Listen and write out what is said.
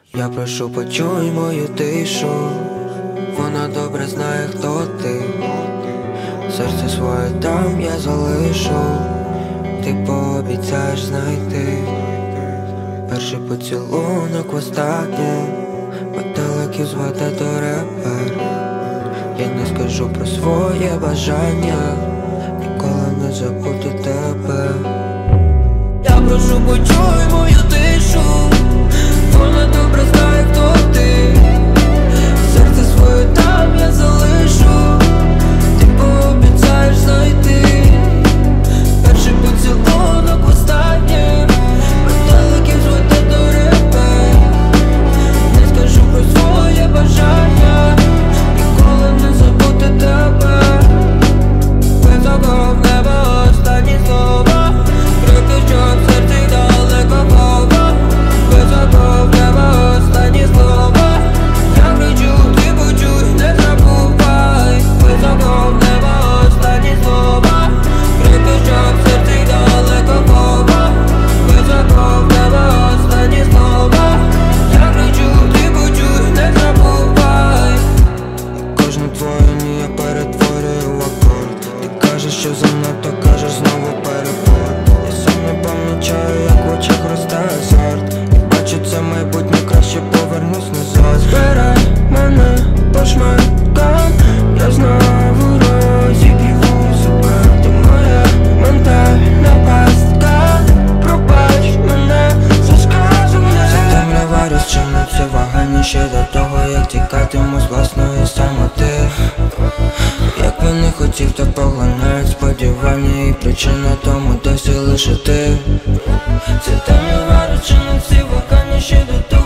Я прошу, почуй мою тишу, вона добре знає, хто ти. Серце своє там я залишу, ти пообіцяєш знайти. Перший поцілунок востаннє, метеликів звати до репер. Я не скажу про своє бажання, ніколи не забуду тебе. Я прошу, почуй мою тишу, вона добре знає, хто ти. Серце своє там я залишу, ти пообіцяєш знайти. Перший поцілунок востаннє, метеликів звати до репер. Не скажу про своє бажання, ніколи не забути тебе. Високо в небо останні слова, крики, що в серці далеко хова. Високо в небо останні слова, я кричу, ти почуй, не забувай. Високо в небо останні слова, крики, що в серці далеко хова. Високо в небо останні слова, я кричу, ти почуй, не забувай. Кожну твою ні я перетворюю в акорд. Ти кажеш, що занадто, кажеш знову перебор. Я сам не помічаю, як в очах росте азарт. І бачу це майбутнє, краще повернусь назад. Збирай мене по шматкам, я знову розіб'ю себе. Ти моя ментальна пастка, пробач мене за сказане. Ця темрява розчиниться вагання ще до того, як тікатиму з власної самоти. Як би не хотів, то поглинають сподівання, і причина тому досі лише ти. Ця темрява розчиниться вагання ще до того.